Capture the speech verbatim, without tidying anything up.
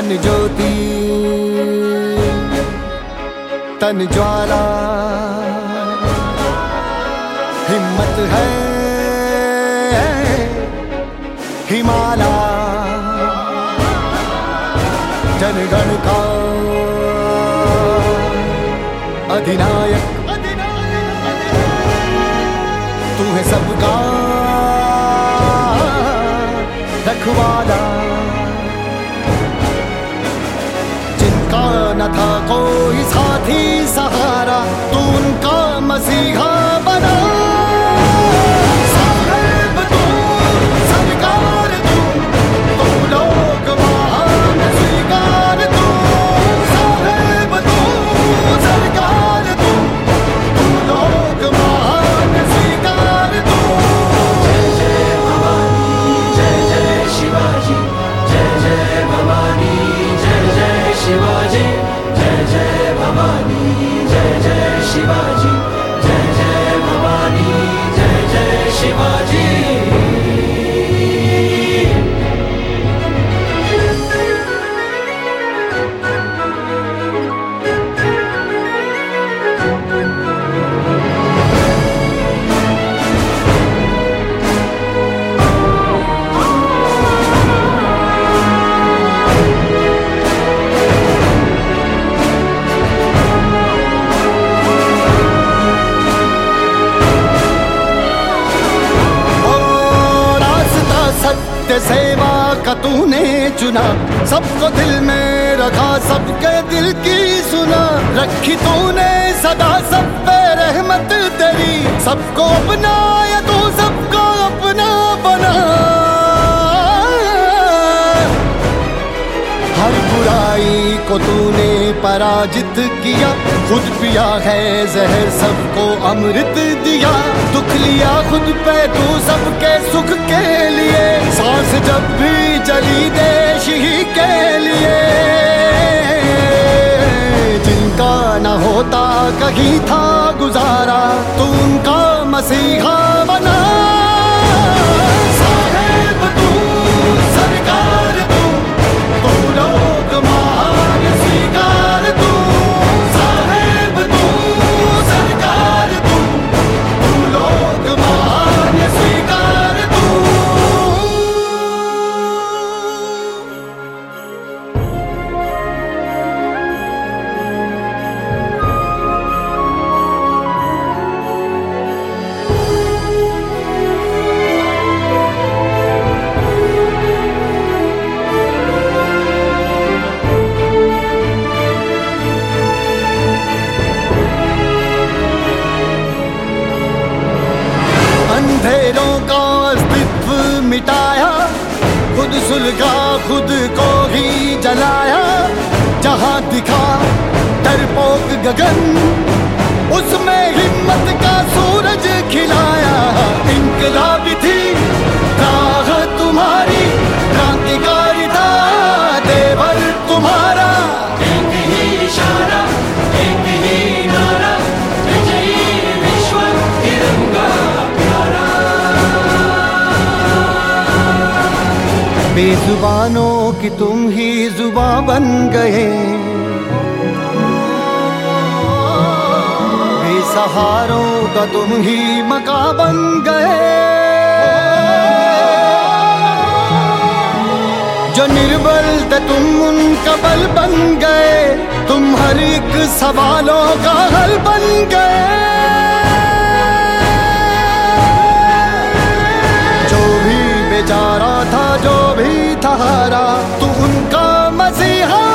मन ज्योति तन ज्वाला, हिम्मत है हिमाला, जनगण का अधिनायक तू है सबका रखवाला। जिनका न था कोई साथी सहारा, तू उनका मसीहा बना। साहेब तू, सरकार तू, तू लोग महान स्वीकार तू। साहेब तू, सरकार तू, तू लोग महान स्वीकार तू। जय जय भवानी, जय जय शिवाजी, जय जय भवानी, जय जय शिवाजी, जय जय भवानी, जय जय शिवाजी, जय जय भवानी, जय जय शिवाजी। सत्य सेवा का तूने चुना, सबको दिल में रखा, सबके दिल की सुना। रखी तूने सदा सब पे रहमत तेरी, सबको अपनाया तू, सबको अपना बना। हर बुराई को तूने पराजित किया, खुद पिया है जहर सबको अमृत दिया। दुख लिया खुद पे तू सबके सुख के लिए, सांस जब भी चली देश ही के लिए। जिनका न होता कहीं था गुजारा, तू उनका मसीहा बना। साहेब तू, सरकार तू, तू लोग महान स्वीकार तू। साहेब तू, सरकार तू, तू लोग महान स्वीकार तू। अंधेरों का अस्तित्व मिटाया, खुद सुलगा खुद को ही जलाया। जहां दिखा डरपोक गगन, उसमें हिम्मत का सूरज खिलाया। इनकलाबी थी राह तुम्हारी, क्रांतिकारी था देवर तुम्हारा। एक ही इशारा, एक ही नारा, विजयी विश्व तिरंगा प्यारा। बेजुबानों की तुम ही जुबां बन गए, बेसहारों का तुम ही मका बन गए। जो निर्बल थे तुम उनका बल बन गए, तुम हर एक सवालों का हल बन गए। जो भी बेचारा था, जो भी था हारा, तू उनका मसीहा